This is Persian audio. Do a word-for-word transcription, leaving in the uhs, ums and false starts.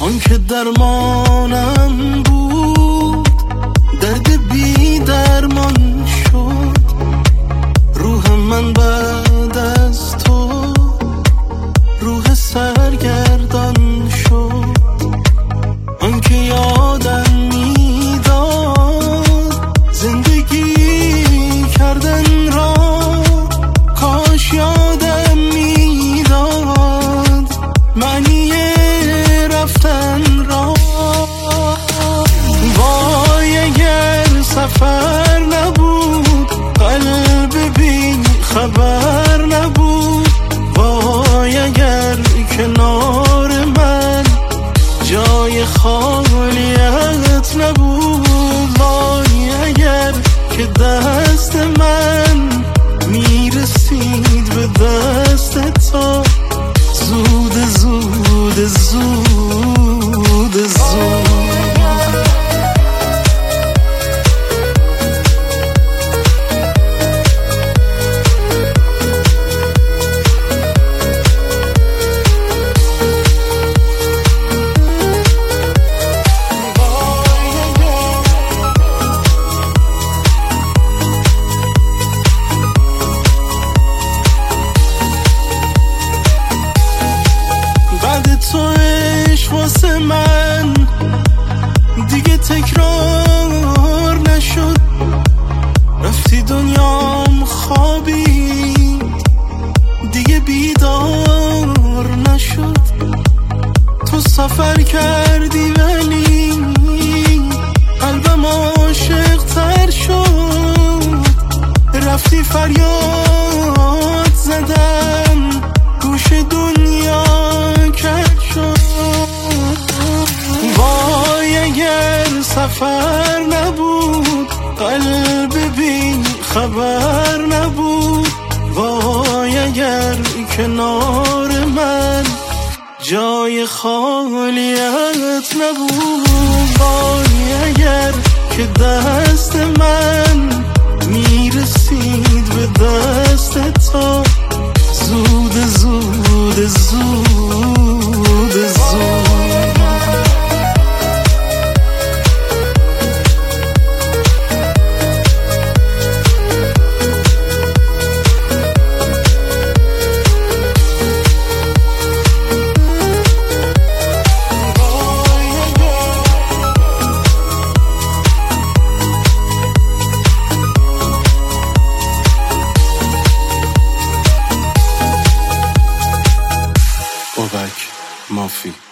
آن که درمانم بود درد بی درمان شد. روح من بعد از تو روح سرگردان شد. آن که یادم میداد زندگی کردن را، کاش یادم میداد معنی رفتن را. وای اگر سفر نبود، قلب بی خبر نبود. وای اگر کنار من جای خالیت نبود. وای اگر که دست من میرسید به دست تو زود زود زود زود. تو عشق واسه من دیگه تکرار نشد. رفتی دنیام خوابید دیگه بیدار نشد. تو سفر کردی ولی قلبم عاشق تر شد. رفتی فریاد زدم گوش دنیا کرد شد. وای اگر سفر نبود، قلب بی خبر نبود. وای اگر کنار من جای خالیت نبود. وای اگر که دست من میرسید به دست تو زود زود زود زود. بابک مافی.